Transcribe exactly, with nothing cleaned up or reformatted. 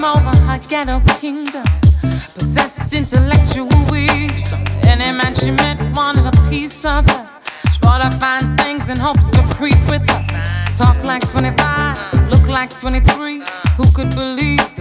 over her ghetto kingdom, possessed intellectual wisdom. Any man she met wanted a piece of her. She bought her fine things in hopes to creep with her. Talk like twenty-five, look like twenty-three. Who could believe